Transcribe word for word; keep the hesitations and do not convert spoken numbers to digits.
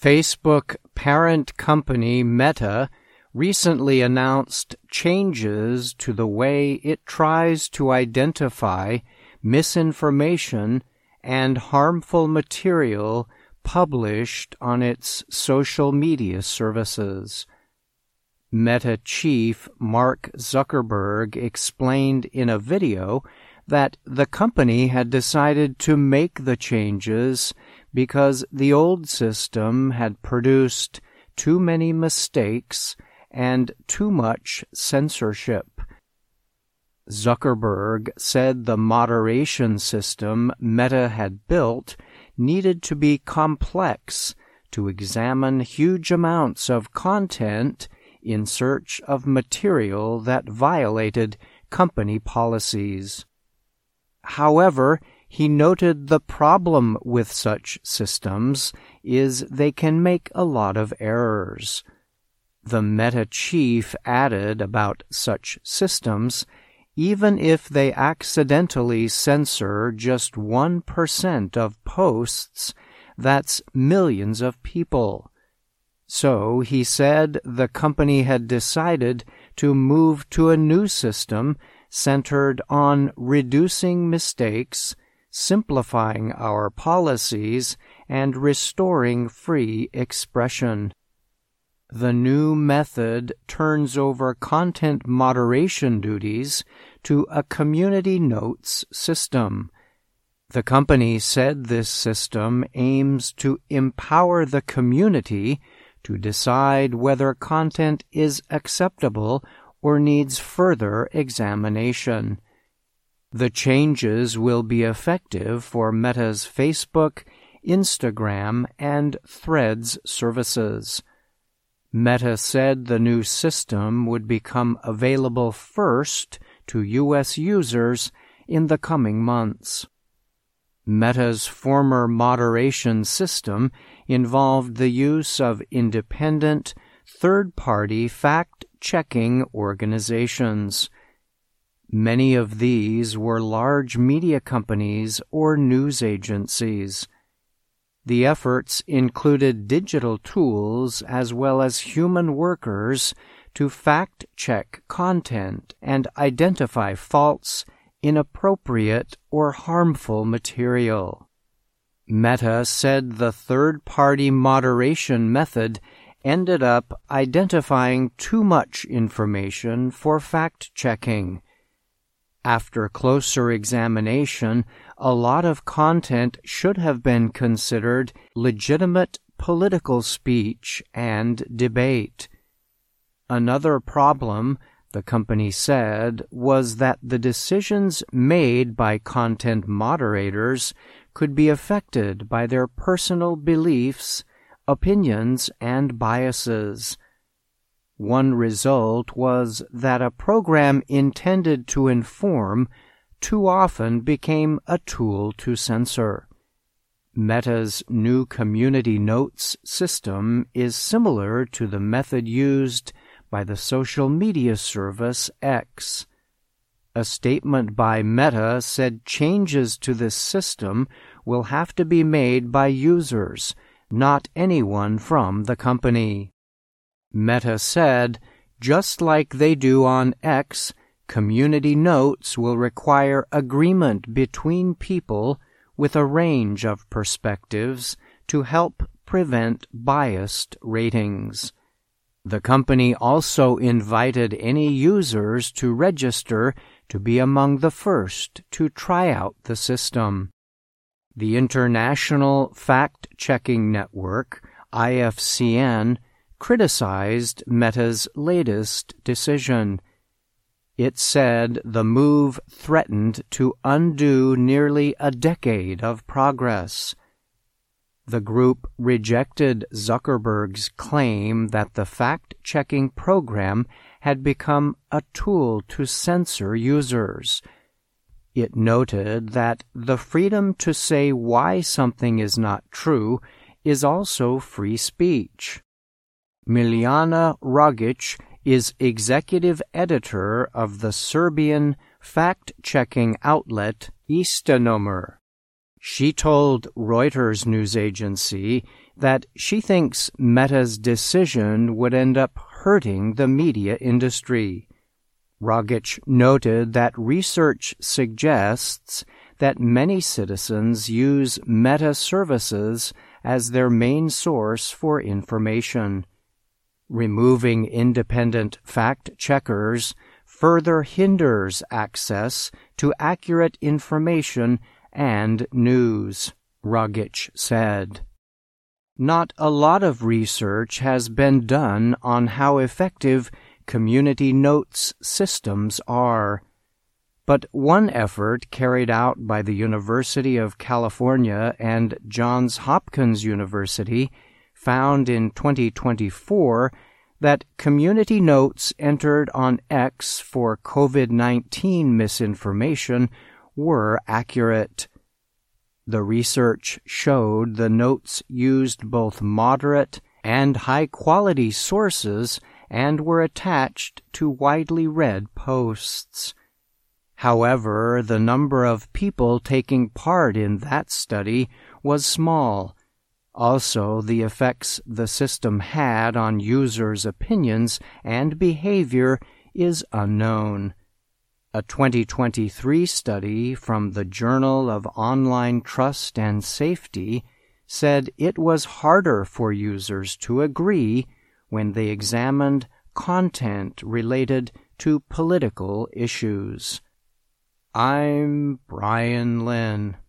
Facebook parent company Meta recently announced changes to the way it tries to identify misinformation and harmful material published on its social media services. Meta chief Mark Zuckerberg explained in a video that the company had decided to make the changes because the old system had produced too many mistakes and too much censorship. Zuckerberg said the moderation system Meta had built needed to be complex to examine huge amounts of content in search of material that violated company policies. However, he noted the problem with such systems is they can make a lot of errors. The Meta chief added about such systems, even if they accidentally censor just one percent of posts, that's millions of people. So, he said the company had decided to move to a new system centered on reducing mistakes, simplifying our policies, and restoring free expression. The new method turns over content moderation duties to a community notes system. The company said this system aims to empower the community to decide whether content is acceptable or needs further examination. The changes will be effective for Meta's Facebook, Instagram, and Threads services. Meta said the new system would become available first to U S users in the coming months. Meta's former moderation system involved the use of independent, third-party fact-checking organizations. Many of these were large media companies or news agencies. The efforts included digital tools as well as human workers to fact-check content and identify false, inappropriate, or harmful material. Meta said the third-party moderation method ended up identifying too much information for fact-checking. After closer examination, a lot of content should have been considered legitimate political speech and debate. Another problem, the company said, was that the decisions made by content moderators could be affected by their personal beliefs, opinions, and biases. One result was that a program intended to inform too often became a tool to censor. Meta's new community notes system is similar to the method used by the social media service X. A statement by Meta said changes to this system will have to be made by users, not anyone from the company. Meta said, just like they do on X, community notes will require agreement between people with a range of perspectives to help prevent biased ratings. The company also invited any users to register to be among the first to try out the system. The International Fact-Checking Network, I F C N, criticized Meta's latest decision. It said the move threatened to undo nearly a decade of progress. The group rejected Zuckerberg's claim that the fact-checking program had become a tool to censor users. It noted that the freedom to say why something is not true is also free speech. Miljana Rogic is executive editor of the Serbian fact-checking outlet Istinomer. She told Reuters news agency that she thinks Meta's decision would end up hurting the media industry. Rogic noted that research suggests that many citizens use Meta services as their main source for information. Removing independent fact-checkers further hinders access to accurate information and news, Rogic said. Not a lot of research has been done on how effective community notes systems are, but one effort carried out by the University of California and Johns Hopkins University found in twenty twenty-four that community notes entered on X for COVID nineteen misinformation were accurate. The research showed the notes used both moderate and high-quality sources and were attached to widely read posts. However, the number of people taking part in that study was small. Also, the effects the system had on users' opinions and behavior is unknown. A twenty twenty-three study from the Journal of Online Trust and Safety said it was harder for users to agree when they examined content related to political issues. I'm Brian Lynn.